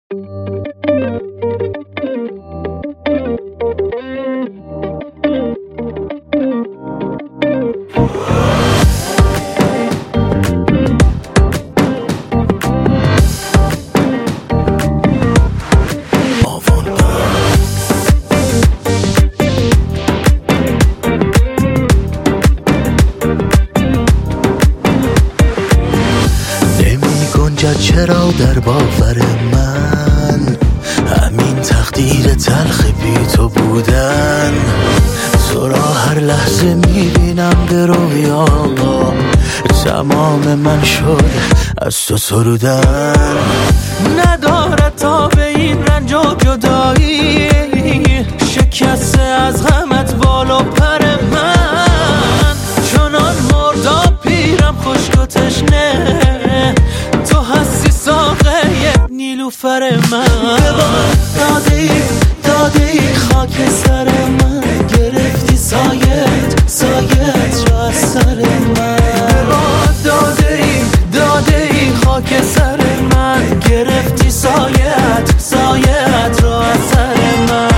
چرا در باور من همین تقدیر تلخ بی تو بودن؟ تو را هر لحظه میبینم به رویا، تمام من شد از تو سرودن. ندارد تا به این رنج و جدایی، شکسته از غمت بالا پر من. چنان مرداب پیرم خشک و تشنه، تو هستی ساقه نیلوفر من. دادی خاک سر من، گرفتی سایت را از سر من. دادی خاک سر من، گرفتی سایت را از سر من.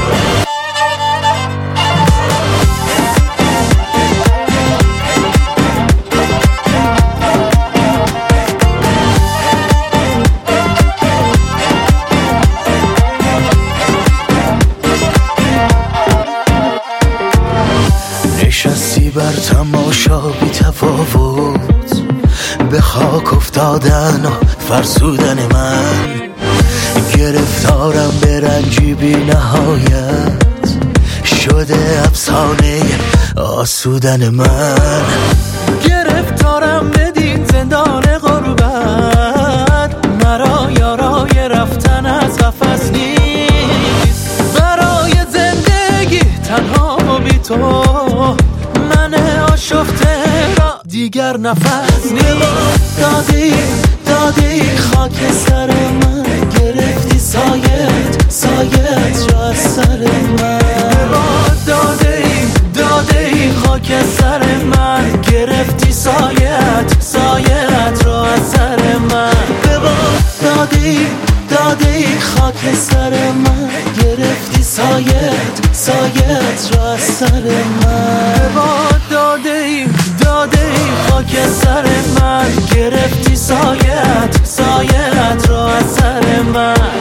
نشستی بر تماشا بی تفاوت، به خاک افتادن و فرسودن من. گرفتارم به رنجی بی نهایت، شده افسانه آسودن من. گرفتارم بدین زندان غربت، مرا یارای رفتن از قفس نیست. برای زندگی تنها بی تو من آشفته را دیگر نفس نیست. دادی خاک سر من، گرفتی سایت را از سر من. دادی خاک سر من، گرفتی سایت را از سر من. دادی خاک سر من، گرفتی سایت را از سر من. دادی خاک سر من، گرفتی سایت را از سر من.